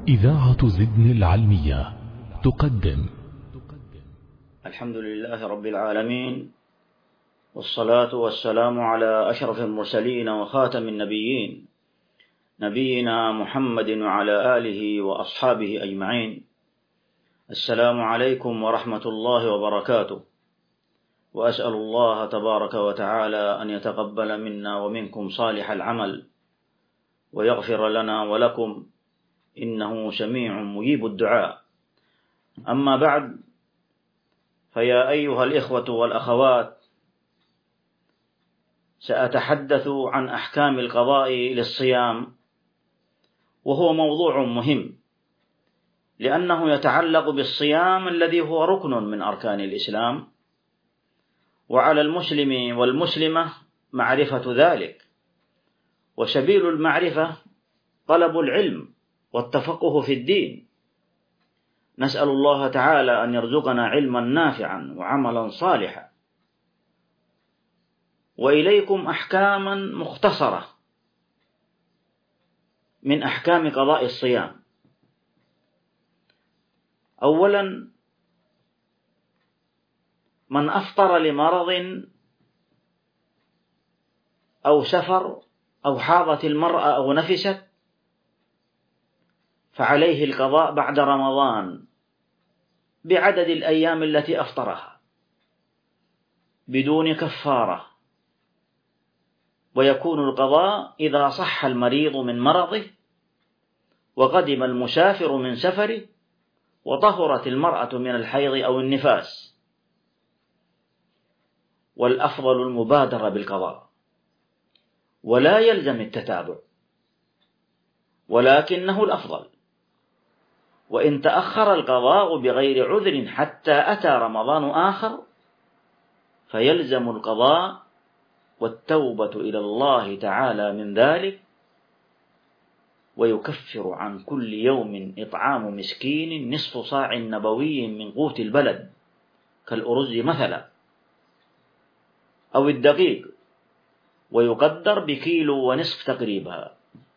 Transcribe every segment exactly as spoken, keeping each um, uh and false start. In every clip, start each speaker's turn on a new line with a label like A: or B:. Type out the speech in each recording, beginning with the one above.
A: إذاعة زدن العلمية تقدم.
B: الحمد لله رب العالمين، والصلاة والسلام على أشرف المرسلين وخاتم النبيين، نبينا محمد وعلى آله وأصحابه أجمعين. السلام عليكم ورحمة الله وبركاته، وأسأل الله تبارك وتعالى أن يتقبل منا ومنكم صالح العمل ويغفر لنا ولكم، إنه سميع مجيب الدعاء. أما بعد، فيا أيها الإخوة والأخوات، سأتحدث عن أحكام القضاء للصيام، وهو موضوع مهم لأنه يتعلق بالصيام الذي هو ركن من أركان الإسلام، وعلى المسلم والمسلمة معرفة ذلك، وسبيل المعرفة طلب العلم والتفقه في الدين. نسأل الله تعالى أن يرزقنا علما نافعا وعملا صالحا. وإليكم أحكاما مختصرة من أحكام قضاء الصيام. أولا، من أفطر لمرض أو سفر أو حاضت المرأة أو نفست فعليه القضاء بعد رمضان بعدد الأيام التي أفطرها بدون كفارة، ويكون القضاء إذا صح المريض من مرضه وقدم المسافر من سفره وطهرت المرأة من الحيض أو النفاس. والأفضل المبادرة بالقضاء ولا يلزم التتابع، ولكنه الأفضل. وإن تأخر القضاء بغير عذر حتى أتى رمضان آخر فيلزم القضاء والتوبة إلى الله تعالى من ذلك، ويكفر عن كل يوم إطعام مسكين نصف صاع نبوي من قوت البلد كالأرز مثلا أو الدقيق، ويقدر بكيلو ونصف تقريبا.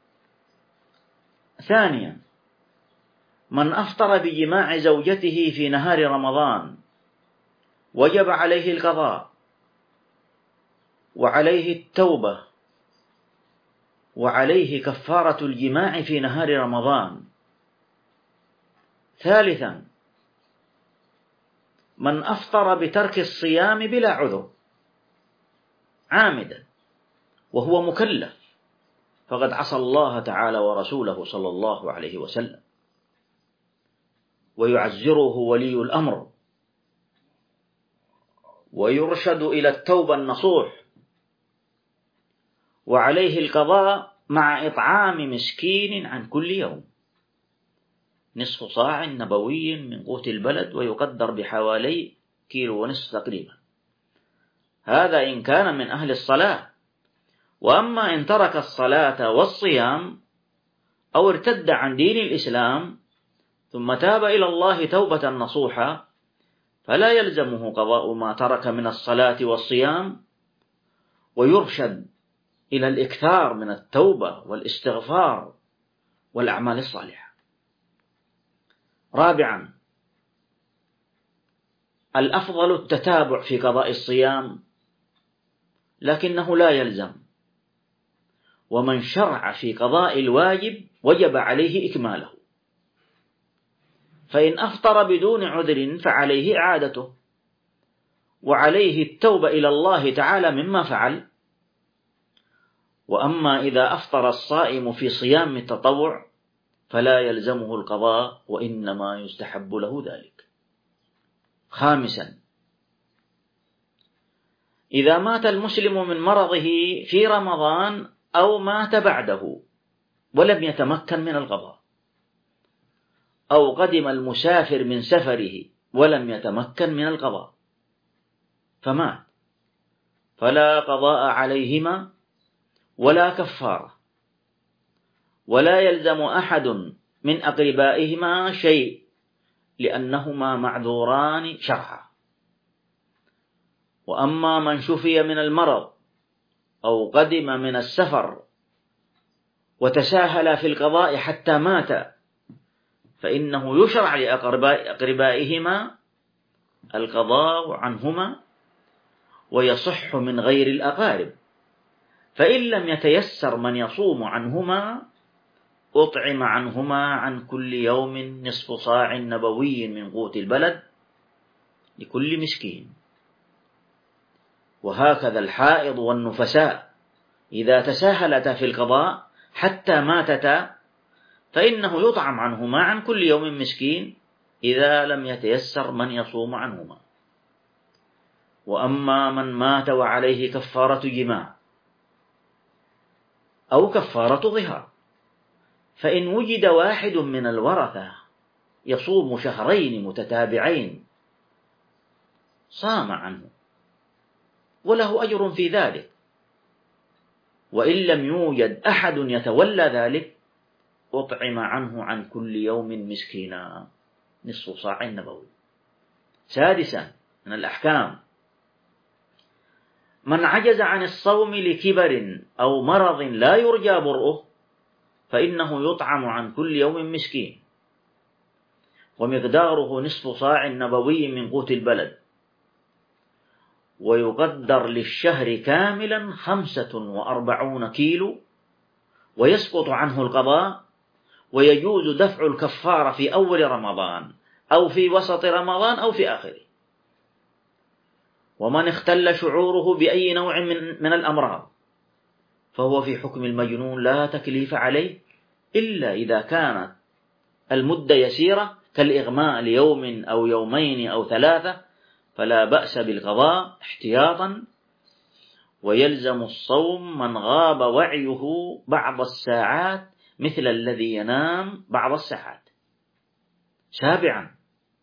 B: ثانيا، من أفطر بجماع زوجته في نهار رمضان وجب عليه القضاء وعليه التوبة وعليه كفارة الجماع في نهار رمضان. ثالثا، من أفطر بترك الصيام بلا عذر عامدا وهو مكلف فقد عصى الله تعالى ورسوله صلى الله عليه وسلم، ويعزره ولي الأمر ويرشد إلى التوبة النصوح، وعليه القضاء مع إطعام مسكين عن كل يوم نصف صاع نبوي من قوت البلد، ويقدر بحوالي كيلو ونصف تقريبا. هذا إن كان من أهل الصلاة. وأما إن ترك الصلاة والصيام أو ارتد عن دين الإسلام ثم تاب إلى الله توبة نصوحا فلا يلزمه قضاء ما ترك من الصلاة والصيام، ويرشد إلى الإكثار من التوبة والاستغفار والأعمال الصالحة. رابعا، الأفضل التتابع في قضاء الصيام، لكنه لا يلزم. ومن شرع في قضاء الواجب وجب عليه إكماله، فإن أفطر بدون عذر فعليه إعادته وعليه التوبة إلى الله تعالى مما فعل. وأما إذا أفطر الصائم في صيام التطوع فلا يلزمه القضاء، وإنما يستحب له ذلك. خامسا، إذا مات المسلم من مرضه في رمضان أو مات بعده ولم يتمكن من القضاء، أو قدم المسافر من سفره ولم يتمكن من القضاء فمات، فلا قضاء عليهما ولا كفارة، ولا يلزم أحد من أقربائهما شيء لأنهما معذوران شرعا. وأما من شفي من المرض أو قدم من السفر وتساهل في القضاء حتى مات فإنه يشرع لأقربائهما القضاء عنهما، ويصح من غير الأقارب. فإن لم يتيسر من يصوم عنهما أطعم عنهما عن كل يوم نصف صاع نبوي من قوت البلد لكل مسكين. وهكذا الحائض والنفساء إذا تساهلتا في القضاء حتى ماتتا فإنه يطعم عنهما عن كل يوم مسكين إذا لم يتيسر من يصوم عنهما. وأما من مات وعليه كفارة جماع أو كفارة ظهار، فإن وجد واحد من الورثة يصوم شهرين متتابعين صام عنه وله أجر في ذلك. وإن لم يوجد أحد يتولى ذلك أطعم عنه عن كل يوم مسكينا نصف صاع نبوي. سادسا من الأحكام: من عجز عن الصوم لكبر أو مرض لا يرجى برؤه فإنه يطعم عن كل يوم مسكين، ومقداره نصف صاع نبوي من قوت البلد، ويقدر للشهر كاملا خمسة وأربعون كيلو، ويسقط عنه القضاء، ويجوز دفع الكفارة في أول رمضان أو في وسط رمضان أو في آخره. ومن اختل شعوره بأي نوع من, من الأمراض فهو في حكم المجنون لا تكليف عليه إلا إذا كانت المدة يسيرة كالإغماء ليوم أو يومين أو ثلاثة، فلا بأس بالقضاء احتياطا. ويلزم الصوم من غاب وعيه بعض الساعات مثل الذي ينام بعض الساعات. سابعا: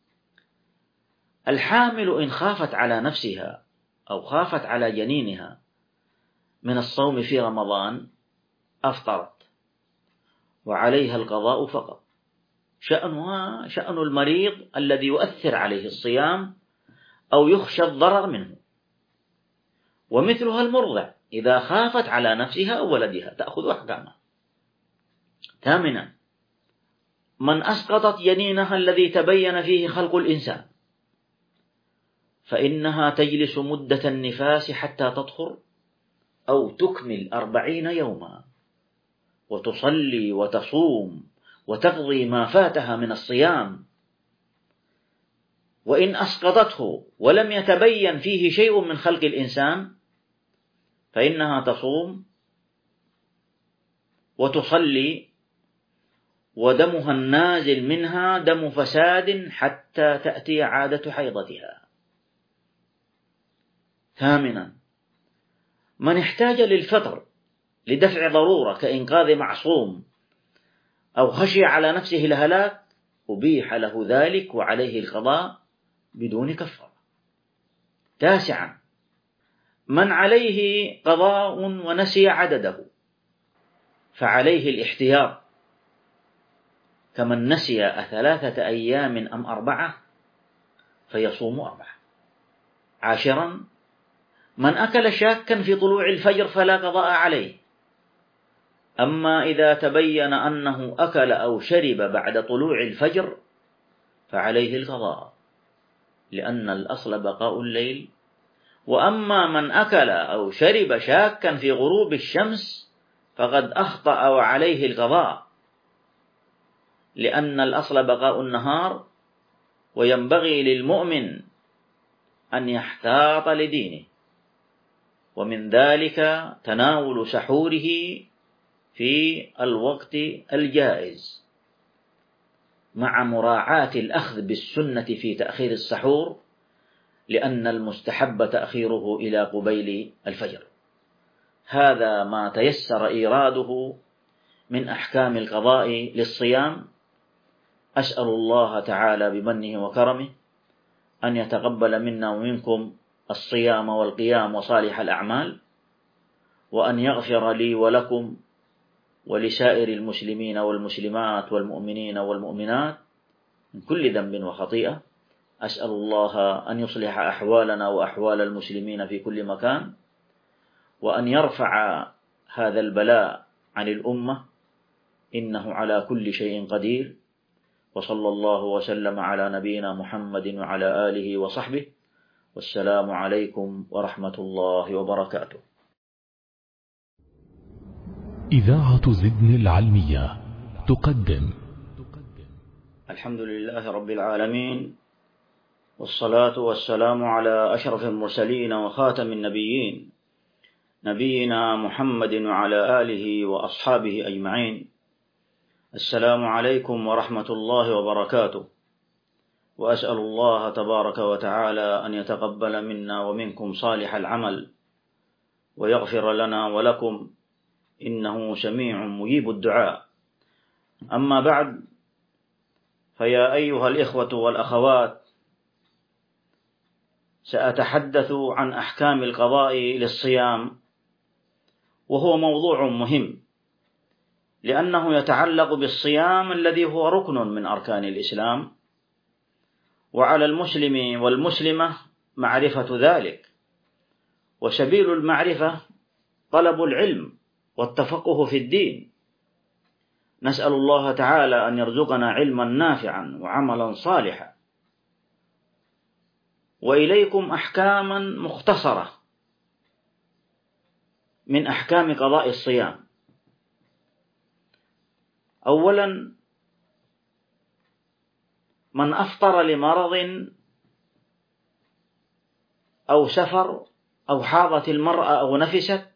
B: الحامل إن خافت على نفسها أو خافت على جنينها من الصوم في رمضان أفطرت وعليها القضاء فقط. شأنها شأن المريض الذي يؤثر عليه الصيام أو يخشى الضرر منه. ومثلها المرضع إذا خافت على نفسها أو ولدها تأخذ أحكامها. ثامنا: من أسقطت جنينها الذي تبين فيه خلق الإنسان فإنها تجلس مدة النفاس حتى تطهر أو تكمل أربعين يوما، وتصلي وتصوم وتقضي ما فاتها من الصيام. وإن أسقطته ولم يتبين فيه شيء من خلق الإنسان فإنها تصوم وتصلي، ودمها النازل منها دم فساد حتى تأتي عادة حيضتها. ثامنا: من احتاج للفطر لدفع ضرورة كإنقاذ معصوم أو خشي على نفسه الهلاك أبيح له ذلك وعليه القضاء بدون كفارة. تاسعا: من عليه قضاء ونسي عدده فعليه الاحتياط، كمن نسي ثلاثة أيام أم أربعة فيصوم أربعة. عاشرا: من أكل شاكا في طلوع الفجر فلا قضاء عليه، أما إذا تبين أنه أكل أو شرب بعد طلوع الفجر فعليه القضاء، لأن الأصل بقاء الليل. وأما من أكل أو شرب شاكا في غروب الشمس فقد أخطأ وعليه القضاء، لأن الأصل بقاء النهار، وينبغي للمؤمن أن يحتاط لدينه. ومن ذلك تناول سحوره في الوقت الجائز مع مراعاة الأخذ بالسنة في تأخير السحور، لأن المستحب تأخيره إلى قبيل الفجر. هذا ما تيسر إيراده من أحكام القضاء للصيام. أسأل الله تعالى بمنه وكرمه أن يتقبل منا ومنكم الصيام والقيام وصالح الأعمال، وأن يغفر لي ولكم ولسائر المسلمين والمسلمات والمؤمنين والمؤمنات من كل ذنب وخطيئة. أسأل الله أن يصلح أحوالنا وأحوال المسلمين في كل مكان، وأن يرفع هذا البلاء عن الأمة، إنه على كل شيء قدير. وصلى الله وسلم على نبينا محمد وعلى آله وصحبه، والسلام عليكم ورحمة الله وبركاته.
A: إذاعة زدن العلمية تقدم.
B: الحمد لله رب العالمين، والصلاة والسلام على أشرف المرسلين وخاتم النبيين، نبينا محمد وعلى آله وأصحابه أجمعين. السلام عليكم ورحمة الله وبركاته، وأسأل الله تبارك وتعالى أن يتقبل منا ومنكم صالح العمل، ويغفر لنا ولكم، إنه سميع مجيب الدعاء. أما بعد، فيا أيها الإخوة والأخوات، سأتحدث عن أحكام القضاء للصيام، وهو موضوع مهم لأنه يتعلق بالصيام الذي هو ركن من أركان الإسلام، وعلى المسلم والمسلمة معرفة ذلك، وسبيل المعرفة طلب العلم والتفقه في الدين. نسأل الله تعالى أن يرزقنا علما نافعا وعملا صالحا. وإليكم أحكاما مختصرة من أحكام قضاء الصيام. أولا، من أفطر لمرض أو سفر أو حاضت المرأة أو نفست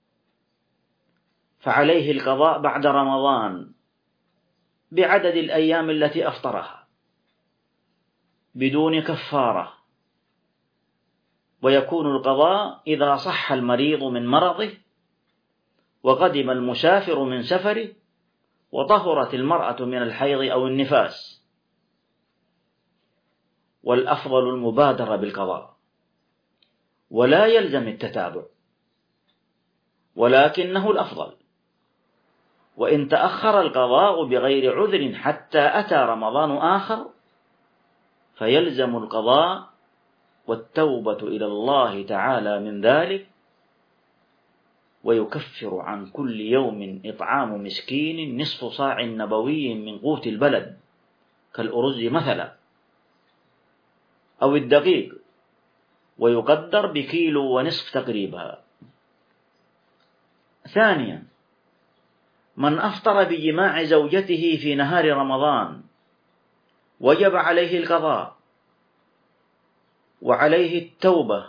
B: فعليه القضاء بعد رمضان بعدد الأيام التي أفطرها بدون كفارة، ويكون القضاء إذا صح المريض من مرضه، وقدم المسافر من سفره، وطهرت المرأة من الحيض أو النفاس. والأفضل المبادرة بالقضاء، ولا يلزم التتابع، ولكنه الأفضل. وإن تأخر القضاء بغير عذر حتى أتى رمضان آخر فيلزم القضاء والتوبة إلى الله تعالى من ذلك، ويكفر عن كل يوم إطعام مسكين نصف صاع نبوي من قوت البلد كالأرز مثلا أو الدقيق، ويقدر بكيلو ونصف تقريبا. ثانيا، من أفطر بجماع زوجته في نهار رمضان وجب عليه القضاء، وعليه التوبة،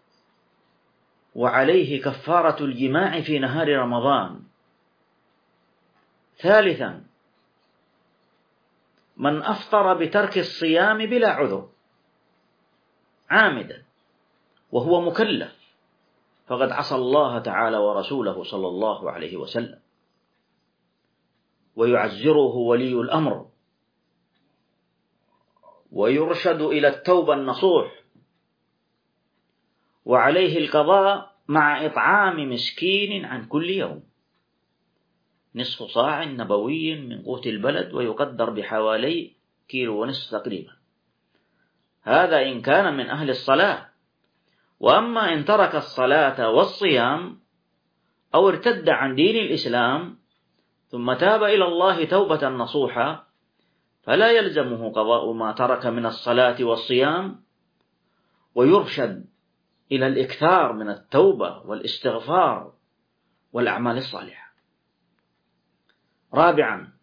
B: وعليه كفارة الجماع في نهار رمضان. ثالثا، من أفطر بترك الصيام بلا عذر عامدا وهو مكلف فقد عصى الله تعالى ورسوله صلى الله عليه وسلم، ويعزره ولي الأمر، ويرشد إلى التوبة النصوح، وعليه القضاء مع إطعام مسكين عن كل يوم نصف صاع نبوي من قوت البلد، ويقدر بحوالي كيلو ونصف تقريبا. هذا إن كان من أهل الصلاة. وأما إن ترك الصلاة والصيام أو ارتد عن دين الإسلام ثم تاب إلى الله توبة نصوحا فلا يلزمه قضاء ما ترك من الصلاة والصيام، ويرشد إلى الإكثار من التوبة والاستغفار والأعمال الصالحة. رابعا،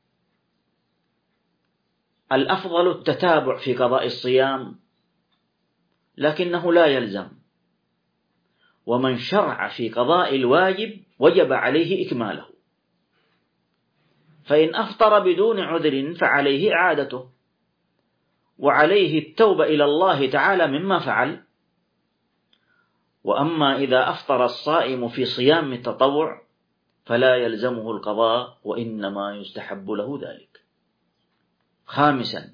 B: الأفضل التتابع في قضاء الصيام، لكنه لا يلزم. ومن شرع في قضاء الواجب وجب عليه إكماله، فإن أفطر بدون عذر فعليه إعادته، وعليه التوبة إلى الله تعالى مما فعل. وأما إذا أفطر الصائم في صيام التطوع فلا يلزمه القضاء، وإنما يستحب له ذلك. خامسا،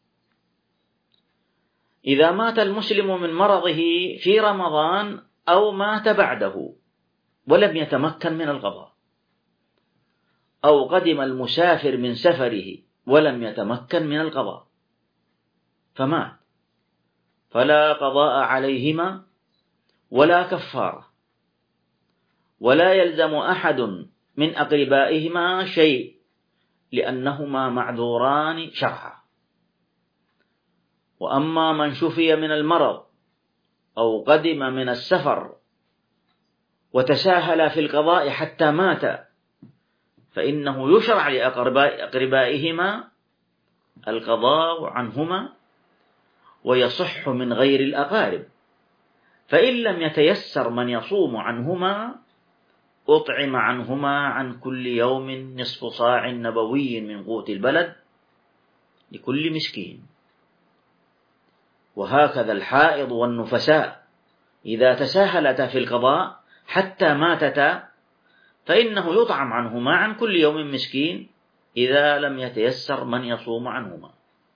B: إذا مات المسلم من مرضه في رمضان أو مات بعده ولم يتمكن من القضاء، أو قدم المسافر من سفره ولم يتمكن من القضاء فمات، فلا قضاء عليهما ولا كفارة، ولا يلزم أحد من أقربائهما شيء، لأنهما معذوران شرعا. وأما من شفي من المرض أو قدم من السفر وتساهل في القضاء حتى مات، فإنه يشرع لأقربائهما القضاء عنهما ويصح من غير الأقارب. فإن لم يتيسر من يصوم عنهما أطعم عنهما عن كل يوم نصف صاع نبوي من قوت البلد لكل مسكين. وهكذا الحائض والنفساء إذا تساهلتا في القضاء حتى ماتتا فإنه يطعم عنهما عن كل يوم مسكين إذا لم يتيسر من يصوم عنهما.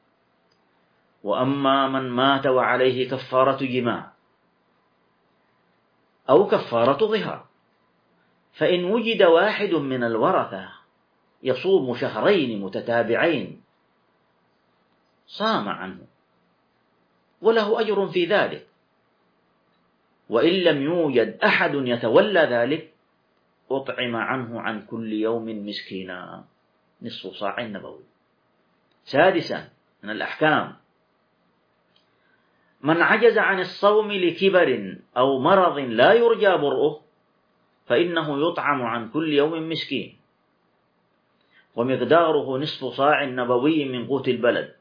B: وأما من مات وعليه كفارة جماع أو كفارة ظهار، فإن وجد واحد من الورثة يصوم شهرين متتابعين صام عنه وله أجر في ذلك، وإن لم يوجد أحد يتولى ذلك أطعم عنه عن كل يوم مسكينا نصف صاع نبوي. سادسا من الأحكام: من عجز عن الصوم لكبر أو مرض لا يرجى برؤه فإنه يطعم عن كل يوم مسكين، ومقداره نصف صاع نبوي من قوت البلد،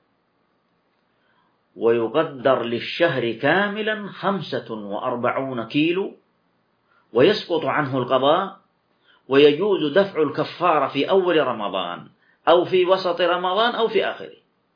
B: ويقدر للشهر كاملا خمسة وأربعون كيلو، ويسقط عنه القضاء، ويجوز دفع الكفارة في أول رمضان أو في وسط رمضان أو في آخره.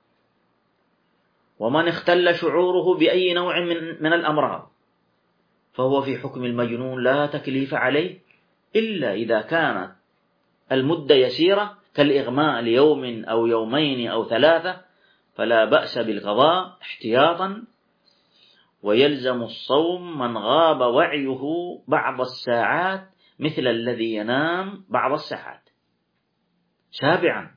B: ومن اختل شعوره بأي نوع من, من الأمراض فهو في حكم المجنون لا تكليف عليه إلا إذا كانت المدة يسيرة كالإغماء ليوم أو يومين أو ثلاثة، فلا بأس بالقضاء احتياطا. ويلزم الصوم من غاب وعيه بعض الساعات مثل الذي ينام بعض الساعات. سابعا: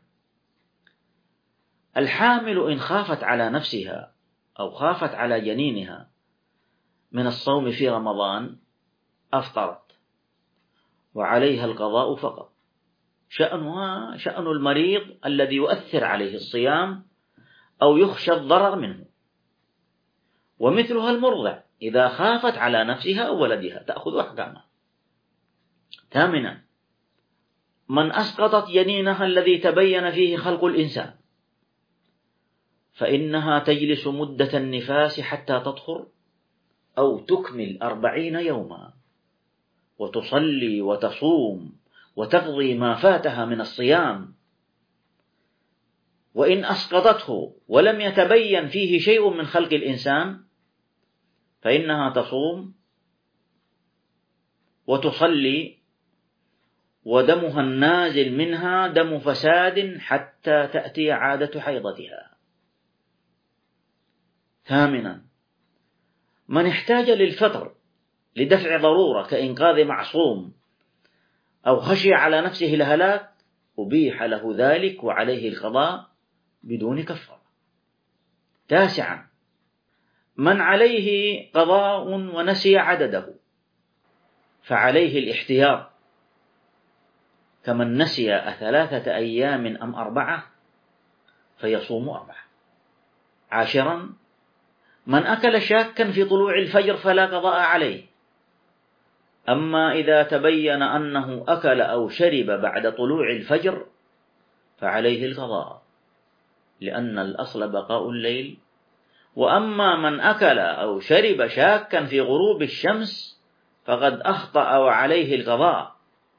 B: الحامل إن خافت على نفسها أو خافت على جنينها من الصوم في رمضان أفطرت وعليها القضاء فقط. شأنها شأن المريض الذي يؤثر عليه الصيام أو يخشى الضرر منه. ومثلها المرضع إذا خافت على نفسها أو ولدها تأخذ أحكامها. ثامنا: من أسقطت جنينها الذي تبين فيه خلق الإنسان فإنها تجلس مدة النفاس حتى تطهر أو تكمل أربعين يوما، وتصلي وتصوم وتقضي ما فاتها من الصيام. وإن أسقطته ولم يتبين فيه شيء من خلق الإنسان فإنها تصوم وتصلي، ودمها النازل منها دم فساد حتى تأتي عادة حيضتها. ثامنا: من احتاج للفطر لدفع ضرورة كإنقاذ معصوم أو خشي على نفسه الهلاك أبيح له ذلك وعليه القضاء بدون كفارة. تاسعا: من عليه قضاء ونسي عدده فعليه الاحتياط، كمن نسي ثلاثة أيام أم أربعة فيصوم أربعة. عاشرا: من أكل شاكا في طلوع الفجر فلا قضاء عليه، أما إذا تبين أنه أكل أو شرب بعد طلوع الفجر فعليه القضاء، لأن الأصل بقاء الليل. وأما من أكل أو شرب شاكا في غروب الشمس فقد أخطأ وعليه القضاء،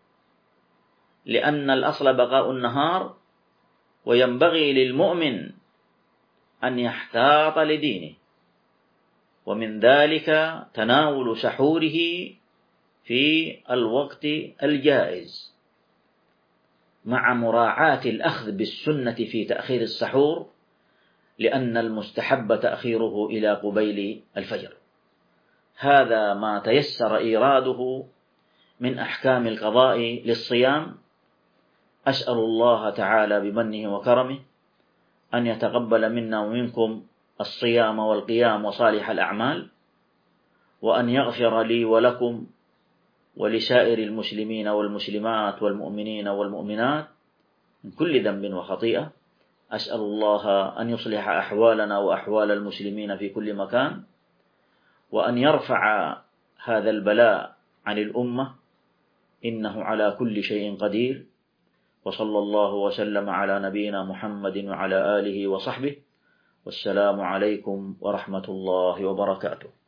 B: لأن الأصل بقاء النهار، وينبغي للمؤمن أن يحتاط لدينه. ومن ذلك تناول سحوره في الوقت الجائز مع مراعاة الأخذ بالسنة في تأخير السحور، لأن المستحب تأخيره إلى قبيل الفجر. هذا ما تيسر إيراده من أحكام القضاء للصيام. أسأل الله تعالى بمنه وكرمه أن يتقبل منا ومنكم الصيام والقيام وصالح الأعمال، وأن يغفر لي ولكم ولسائر المسلمين والمسلمات والمؤمنين والمؤمنات من كل ذنب وخطيئة. أسأل الله أن يصلح أحوالنا وأحوال المسلمين في كل مكان، وأن يرفع هذا البلاء عن الأمة، إنه على كل شيء قدير. وصلى الله وسلم على نبينا محمد وعلى آله وصحبه، والسلام عليكم ورحمة الله وبركاته.